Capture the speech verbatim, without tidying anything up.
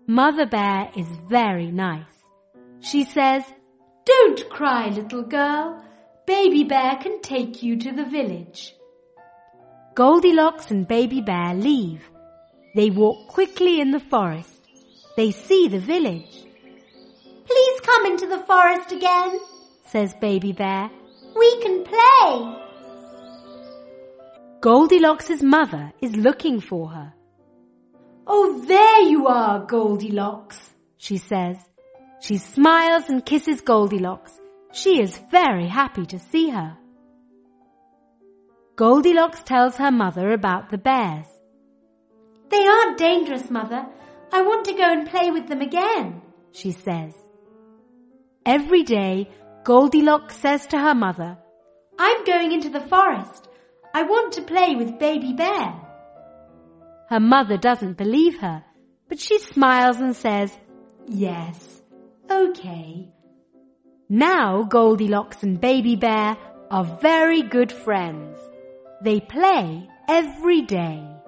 Mother Bear is very nice. She says, "Don't cry, little girl. Baby Bear can take you to the village." Goldilocks and Baby Bear leave. They walk quickly in the forest. They see the village. "Please come into the forest again," says Baby Bear. "We can play." Goldilocks' mother is looking for her. "Oh, there you are, Goldilocks," she says. She smiles and kisses Goldilocks. She is very happy to see her. Goldilocks tells her mother about the bears. "They aren't dangerous, Mother. I want to go and play with them again," she says. Every day, Goldilocks says to her mother, "I'm going into the forest. I want to play with Baby Bear." Her mother doesn't believe her, but she smiles and says, "Yes, okay." Now Goldilocks and Baby Bear are very good friends. They play every day.